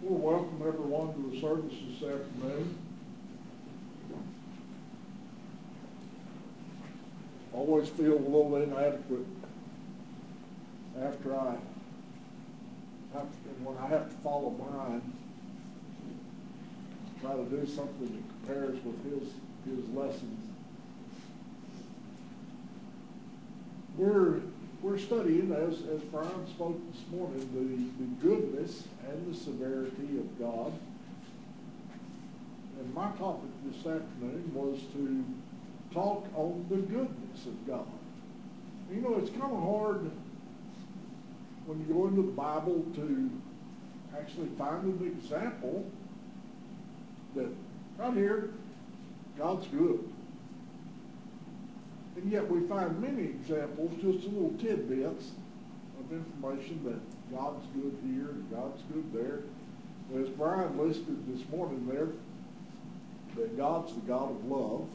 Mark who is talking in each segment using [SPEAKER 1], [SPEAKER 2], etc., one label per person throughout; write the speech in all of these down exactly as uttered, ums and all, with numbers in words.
[SPEAKER 1] We'll welcome everyone to the service this afternoon. Always feel a little inadequate after I have to, when I have to follow Brian, try to do something that compares with his his lessons. We're we're studying, as as Brian spoke this morning, the, the goodness and the severity of God. And my topic this afternoon was to talk on the goodness of God. You know, it's kind of hard when you go into the Bible to actually find an example that right here, God's good. And yet we find many examples, just little tidbits of information that God's good here and God's good there. As Brian listed this morning there, that God's the God of love.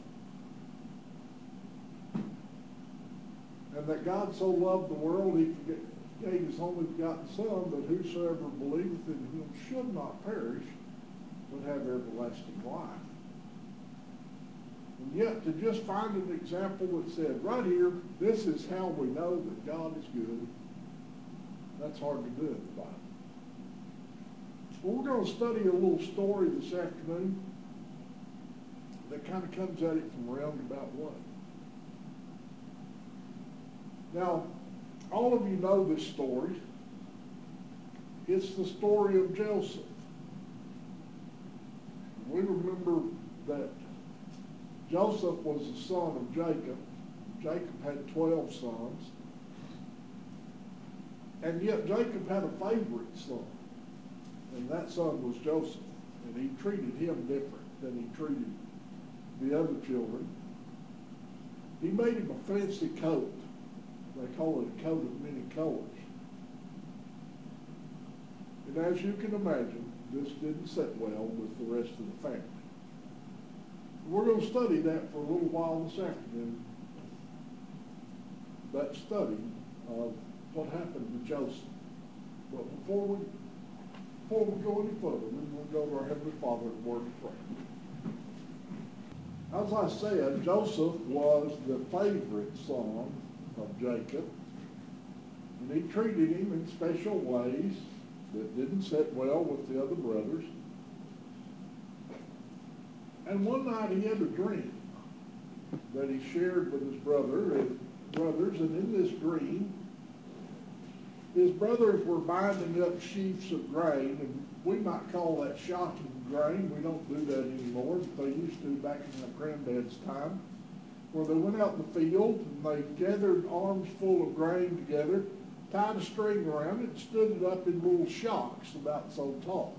[SPEAKER 1] And that God so loved the world, he gave his only begotten Son, that whosoever believeth in him should not perish, but have everlasting life. And yet to just find an example that said, right here, this is how we know that God is good, that's hard to do in the Bible. Well, we're going to study a little story this afternoon that kind of comes at it from a roundabout way. Now, all of you know this story. It's the story of Joseph. We remember that Joseph was the son of Jacob. Jacob had twelve sons. And yet Jacob had a favorite son. And that son was Joseph. And he treated him different than he treated the other children. He made him a fancy coat. They call it a coat of many colors. And as you can imagine, this didn't sit well with the rest of the family. We're going to study that for a little while this afternoon. That study of what happened to Joseph. But before we, before we go any further, we're going to go to our Heavenly Father in word of prayer. As I said, Joseph was the favorite son of Jacob, and he treated him in special ways that didn't sit well with the other brothers. And one night he had a dream that he shared with his brother and brothers, and in this dream, his brothers were binding up sheaves of grain, and we might call that shocking grain. We don't do that anymore, but they used to back in my granddad's time, where they went out in the field and they gathered arms full of grain together, tied a string around it, and stood it up in little shocks about so tall.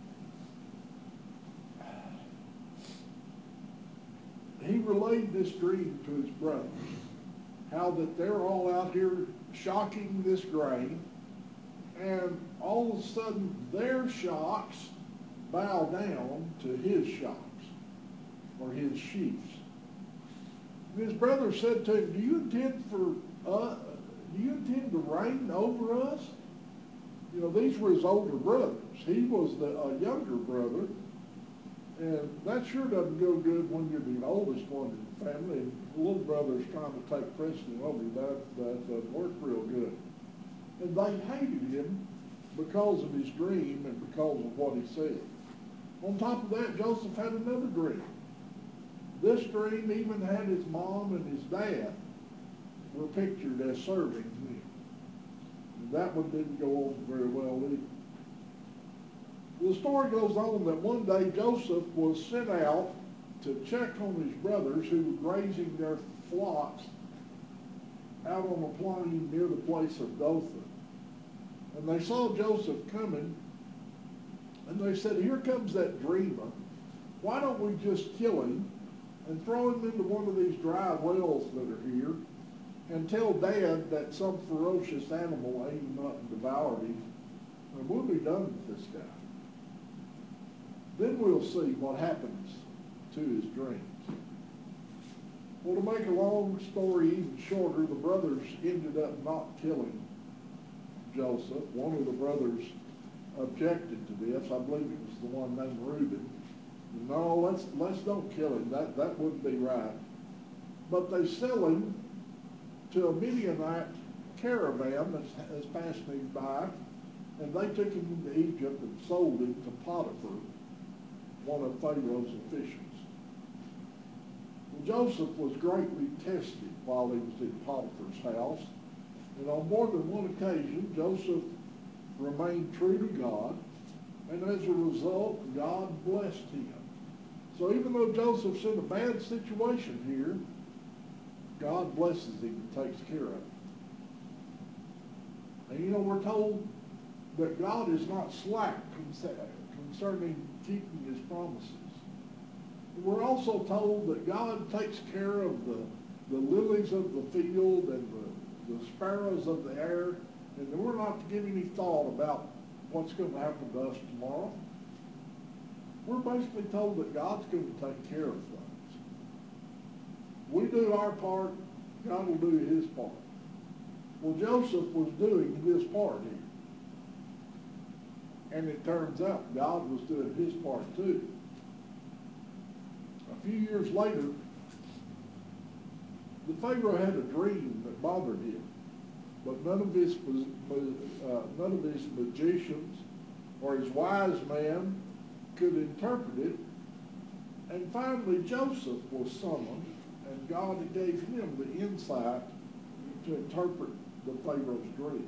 [SPEAKER 1] He relayed this dream to his brothers, how that they're all out here shocking this grain, and all of a sudden their shocks bow down to his shocks, or his sheaves. And his brother said to him, do you intend for uh, do you intend to reign over us? You know, these were his older brothers. He was the a younger brother, and that sure doesn't go good when you're the oldest one in the family, and the little brother's trying to take precedent over you. That, that doesn't work real good. And they hated him because of his dream and because of what he said. On top of that, Joseph had another dream. This dream even had his mom and his dad were pictured as serving him. And that one didn't go over very well either. The story goes on that one day Joseph was sent out to check on his brothers who were grazing their flocks out on a plain near the place of Dothan. And they saw Joseph coming, and they said, here comes that dreamer. Why don't we just kill him and throw him into one of these dry wells that are here and tell Dad that some ferocious animal ate him up and devoured him, and we'll be done with this guy. Then we'll see what happens to his dreams. Well, to make a long story even shorter, the brothers ended up not killing Joseph. One of the brothers uh, objected to this. I believe it was the one named Reuben. No, let's, let's don't kill him. That, that wouldn't be right. But they sell him to a Midianite caravan that's, that's passing him by, and they took him into Egypt and sold him to Potiphar, one of Pharaoh's officials. Well, Joseph was greatly tested while he was in Potiphar's house, and on more than one occasion, Joseph remained true to God, and as a result, God blessed him. So even though Joseph's in a bad situation here, God blesses him and takes care of him. And you know, we're told that God is not slack concerning keeping his promises. We're also told that God takes care of the, the lilies of the field and the, the sparrows of the air, and that we're not to give any thought about what's going to happen to us tomorrow. We're basically told that God's going to take care of things. We do our part, God will do his part. Well, Joseph was doing his part here. And it turns out God was doing his part too. A few years later, the Pharaoh had a dream that bothered him, but none of his uh, none of his magicians or his wise man could interpret it. And finally, Joseph was summoned, and God gave him the insight to interpret the Pharaoh's dream.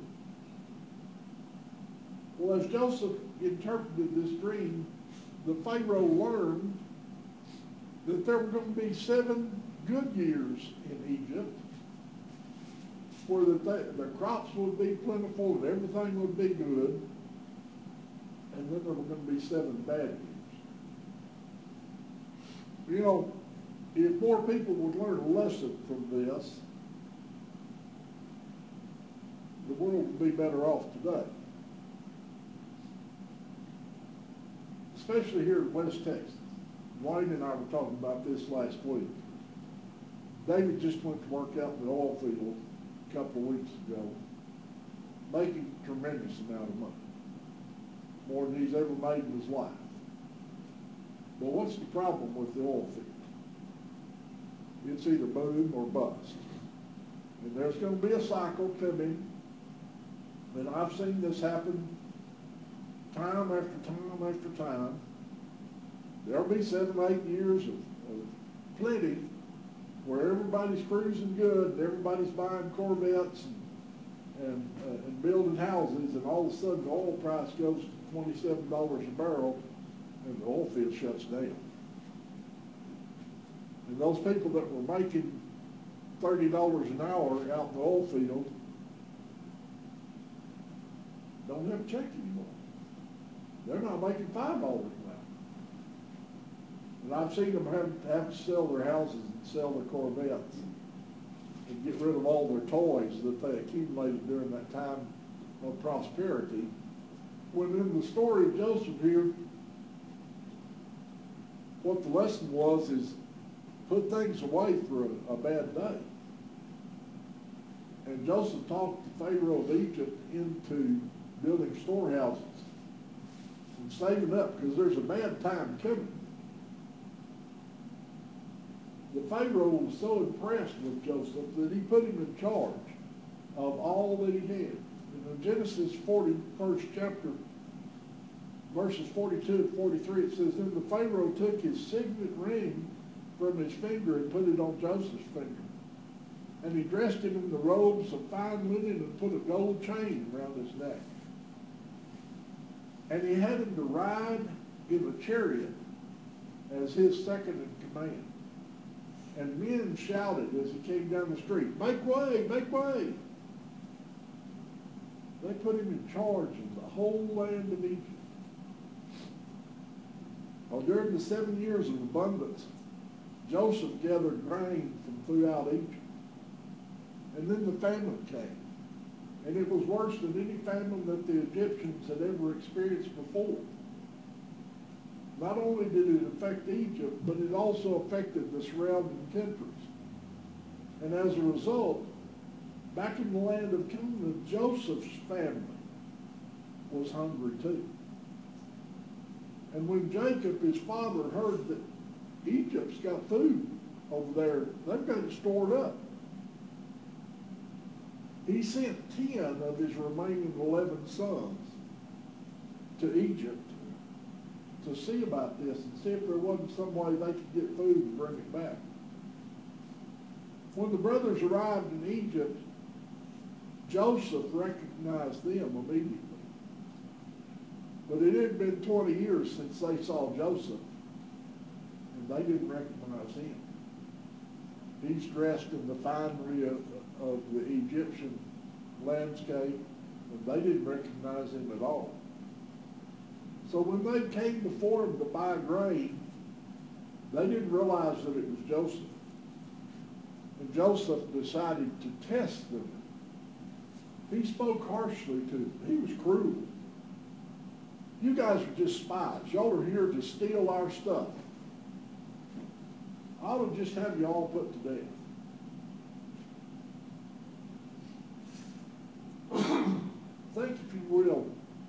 [SPEAKER 1] Well, as Joseph interpreted this dream, the Pharaoh learned that there were going to be seven good years in Egypt, where the, the crops would be plentiful and everything would be good, and then there were going to be seven bad years. You know, if more people would learn a lesson from this, the world would be better off today. Especially here in West Texas. Wayne and I were talking about this last week. David just went to work out in the oil field a couple of weeks ago, making a tremendous amount of money, more than he's ever made in his life. But what's the problem with the oil field? It's either boom or bust. And there's going to be a cycle coming, and I've seen this happen time after time after time. There'll be seven, eight years of, of plenty where everybody's cruising good and everybody's buying Corvettes and, and, uh, and building houses, and all of a sudden the oil price goes to twenty-seven dollars a barrel and the oil field shuts down. And those people that were making thirty dollars an hour out in the oil field don't have a check anymore. They're not making five dollars an hour. And I've seen them have, have to sell their houses and sell their Corvettes and get rid of all their toys that they accumulated during that time of prosperity. When in the story of Joseph here, what the lesson was is put things away for a, a bad day. And Joseph talked the Pharaoh of Egypt into building storehouses and saving up, because there's a bad time coming. The Pharaoh was so impressed with Joseph that he put him in charge of all that he had. In Genesis forty-first chapter, verses forty-two and forty-three, it says, "Then the Pharaoh took his signet ring from his finger and put it on Joseph's finger. And he dressed him in the robes of fine linen and put a gold chain around his neck. And he had him to ride in a chariot as his second in command. And men shouted as he came down the street, 'Make way, make way!' They put him in charge of the whole land of Egypt. Well, during the seven years of abundance, Joseph gathered grain from throughout Egypt. And then the famine came. And it was worse than any famine that the Egyptians had ever experienced before. Not only did it affect Egypt, but it also affected the surrounding countries. And as a result, back in the land of Canaan, Joseph's family was hungry too. And when Jacob, his father, heard that Egypt's got food over there, they've got it stored up, he sent ten of his remaining eleven sons to Egypt to see about this and see if there wasn't some way they could get food and bring it back. When the brothers arrived in Egypt, Joseph recognized them immediately. But it had been twenty years since they saw Joseph, and they didn't recognize him. He's dressed in the finery of, of the Egyptian landscape, and they didn't recognize him at all. So when they came before him to buy grain, they didn't realize that it was Joseph. And Joseph decided to test them. He spoke harshly to them. He was cruel. You guys are just spies. Y'all are here to steal our stuff. I would just have you all put to death. Think, if you will,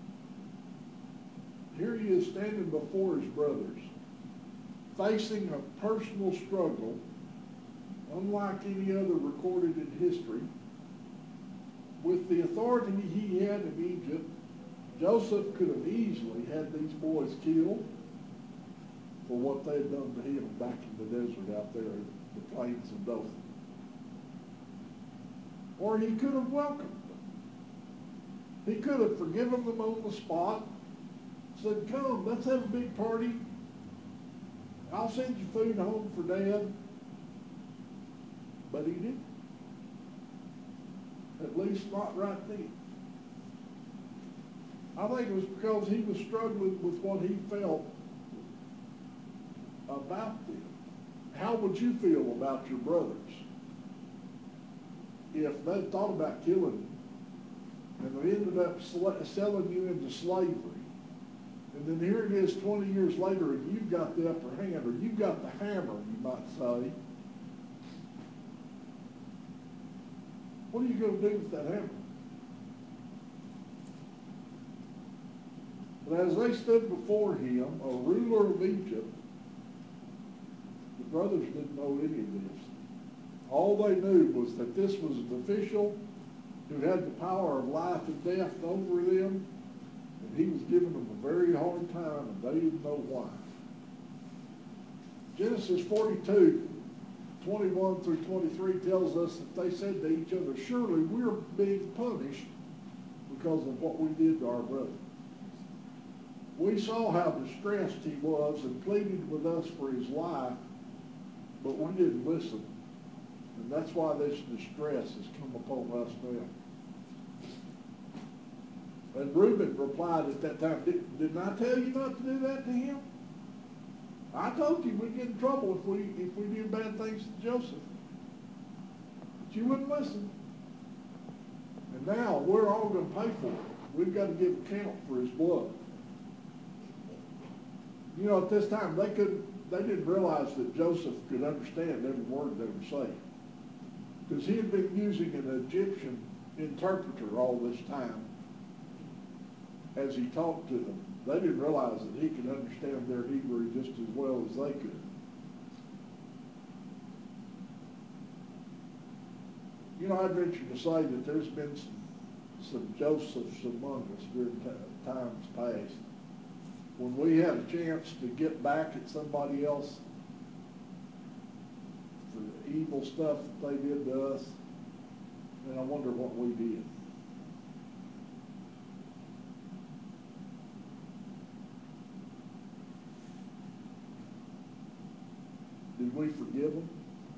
[SPEAKER 1] here he is standing before his brothers, facing a personal struggle unlike any other recorded in history. With the authority he had in Egypt, Joseph could have easily had these boys killed for what they had done to him back in the desert out there in the plains of Dothan. Or he could have welcomed them. He could have forgiven them on the spot, said, come, let's have a big party. I'll send you food home for Dad. But he didn't. At least not right then. I think it was because he was struggling with what he felt about them. How would you feel about your brothers if they thought about killing you and they ended up selling you into slavery? And then here it is twenty years later and you've got the upper hand, or you've got the hammer, you might say. What are you going to do with that hammer? But as they stood before him, a ruler of Egypt, the brothers didn't know any of this. All they knew was that this was an official who had the power of life and death over them, and he was giving them a very hard time, and they didn't know why. Genesis forty-two, twenty-one through twenty-three tells us that they said to each other, surely we're being punished because of what we did to our brother. We saw how distressed he was and pleaded with us for his life, but we didn't listen. And that's why this distress has come upon us now. And Reuben replied at that time, Did, didn't I tell you not to do that to him? I told you we'd get in trouble if we if we did bad things to Joseph. But you wouldn't listen. And now we're all going to pay for it. We've got to give account for his blood. You know, at this time, they couldn't, they didn't realize that Joseph could understand every word they were saying. Because he had been using an Egyptian interpreter all this time as he talked to them. They didn't realize that he could understand their Hebrew just as well as they could. You know, I'd venture to say that there's been some, some Josephs among us during t- times past. When we had a chance to get back at somebody else for the evil stuff that they did to us, and I wonder what we did. Did we forgive them?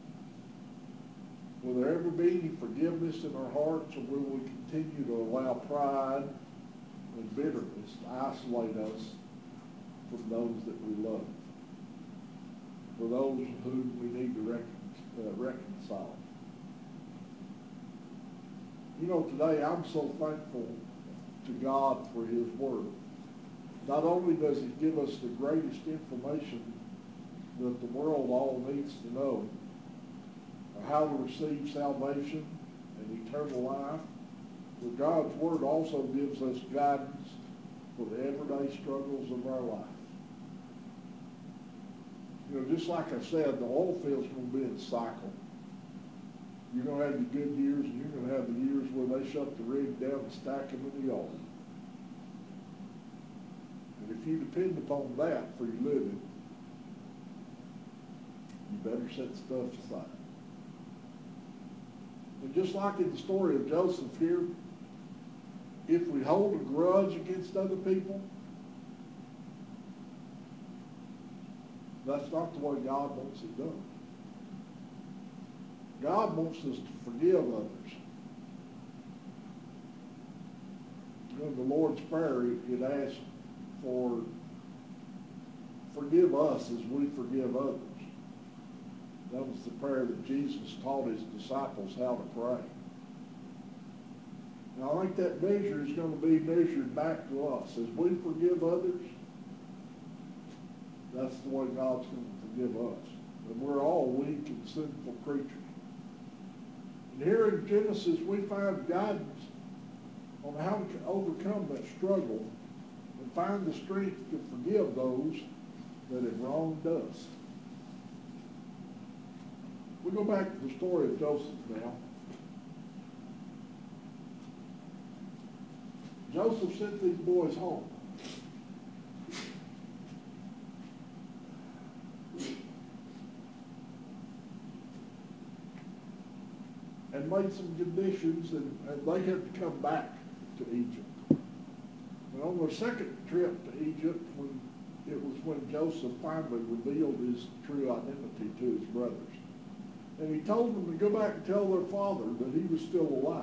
[SPEAKER 1] Will there ever be any forgiveness in our hearts, or will we continue to allow pride and bitterness to isolate us from those that we love, for those whom we need to recon- uh, reconcile? You know, today I'm so thankful to God for his word. Not only does he give us the greatest information that the world all needs to know, how to receive salvation and eternal life, but God's word also gives us guidance for the everyday struggles of our life. You know, just like I said, the oil field's going to be in a cycle. You're going to have the good years, and you're going to have the years where they shut the rig down and stack them in the yard. And if you depend upon that for your living, you better set stuff aside. And just like in the story of Joseph here, if we hold a grudge against other people, that's not the way God wants it done. God wants us to forgive others. You know, the Lord's Prayer, it asks for, forgive us as we forgive others. That was the prayer that Jesus taught his disciples how to pray. And I think that measure is going to be measured back to us. As we forgive others, that's the way God's going to forgive us. And we're all weak and sinful creatures. And here in Genesis, we find guidance on how to overcome that struggle and find the strength to forgive those that have wronged us. We go back to the story of Joseph now. Joseph sent these boys home. And made some conditions, and, and they had to come back to Egypt. And on their second trip to Egypt, when it was when Joseph finally revealed his true identity to his brothers. And he told them to go back and tell their father that he was still alive.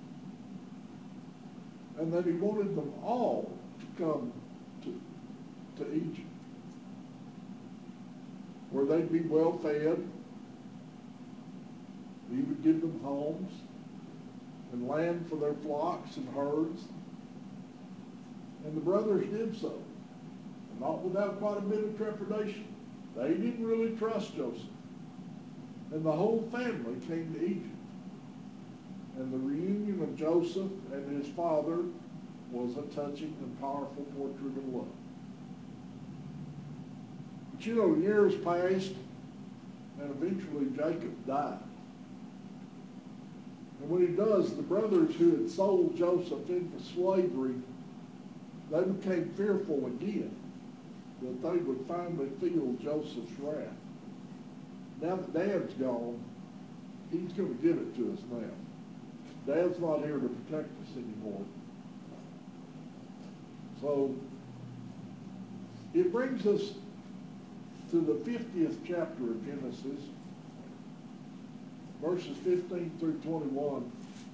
[SPEAKER 1] And that he wanted them all to come to, to Egypt, where they'd be well fed. He would give them homes and land for their flocks and herds. And the brothers did so, not without quite a bit of trepidation. They didn't really trust Joseph. And the whole family came to Egypt. And the reunion of Joseph and his father was a touching and powerful portrait of love. But you know, years passed, and eventually Jacob died. And when he does, the brothers who had sold Joseph into slavery, they became fearful again that they would finally feel Joseph's wrath. Now that Dad's gone, he's going to give it to us now. Dad's not here to protect us anymore. So it brings us to the fiftieth chapter of Genesis, verses fifteen through twenty-one,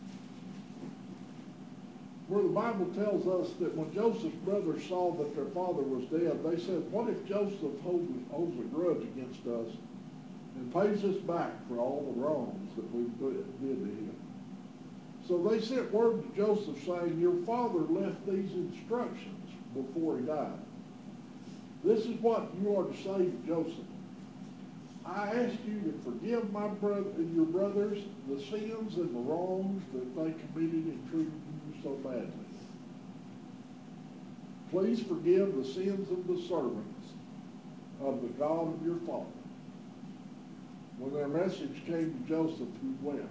[SPEAKER 1] where the Bible tells us that when Joseph's brothers saw that their father was dead, they said, what if Joseph holds, holds a grudge against us and pays us back for all the wrongs that we did to him? So they sent word to Joseph saying, your father left these instructions before he died. This is what you are to say to Joseph. I ask you to forgive my brother and your brothers the sins and the wrongs that they committed in treating you so badly. Please forgive the sins of the servants of the God of your father. When their message came to Joseph, he wept.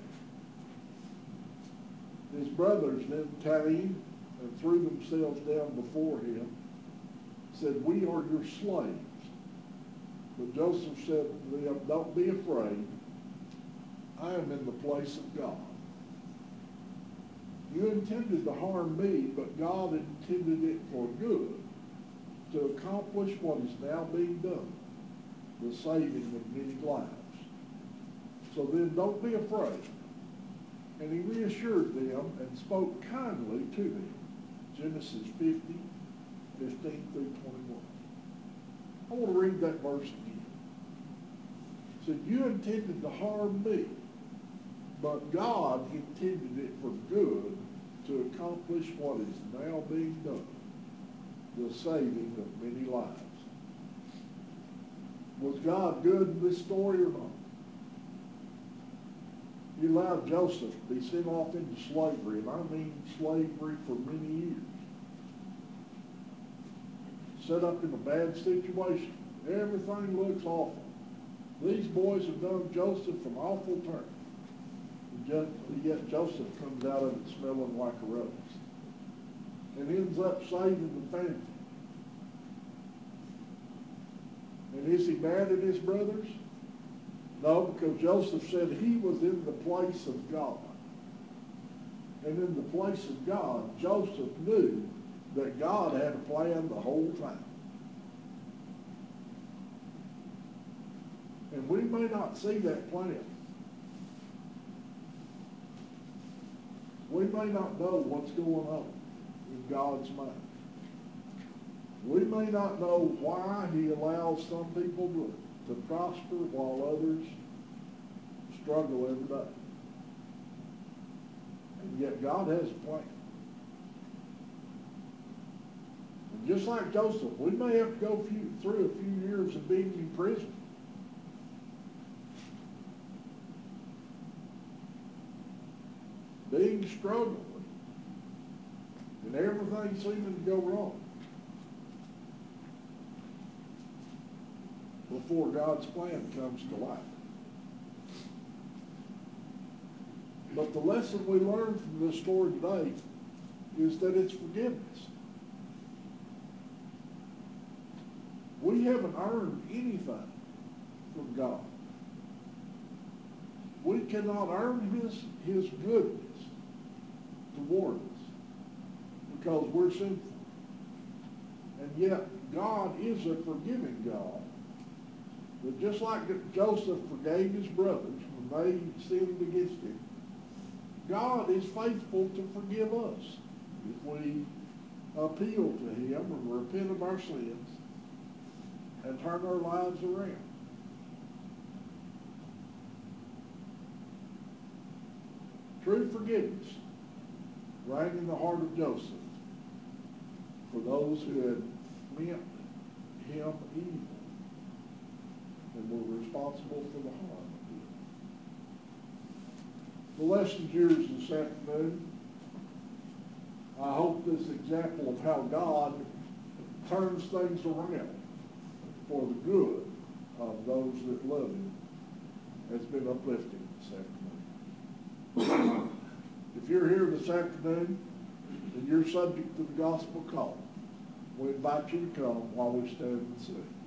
[SPEAKER 1] His brothers then came and threw themselves down before him, said, we are your slaves. But Joseph said to them, don't be afraid. I am in the place of God. You intended to harm me, but God intended it for good, to accomplish what is now being done, the saving of many lives. So then don't be afraid. And he reassured them and spoke kindly to them. Genesis fifty, fifteen through twenty-one. I want to read that verse again. It said, you intended to harm me, but God intended it for good to accomplish what is now being done, the saving of many lives. Was God good in this story or not? He allowed Joseph to be sent off into slavery, and I mean slavery for many years. Set up in a bad situation. Everything looks awful. These boys have done Joseph an awful turn. And yet Joseph comes out of it smelling like a rose and ends up saving the family. And is he mad at his brothers? No, because Joseph said he was in the place of God. And in the place of God, Joseph knew that God had a plan the whole time. And we may not see that plan. We may not know what's going on in God's mind. We may not know why he allows some people to, to prosper while others struggle every day. And yet God has a plan. And just like Joseph, we may have to go few, through a few years of being in prison. Being struggling. And everything seeming to go wrong. Before God's plan comes to life. But the lesson we learn from this story today is that it's forgiveness. We haven't earned anything from God. We cannot earn his, his goodness toward us because we're sinful. And yet God is a forgiving God. But just like Joseph forgave his brothers when they sinned against him, God is faithful to forgive us if we appeal to him and repent of our sins and turn our lives around. True forgiveness rang in the heart of Joseph for those who had meant him evil and were responsible for the harm. The lesson's yours this afternoon. I hope this example of how God turns things around for the good of those that love him has been uplifting this afternoon. If you're here this afternoon and you're subject to the gospel call, we invite you to come while we stand and sing.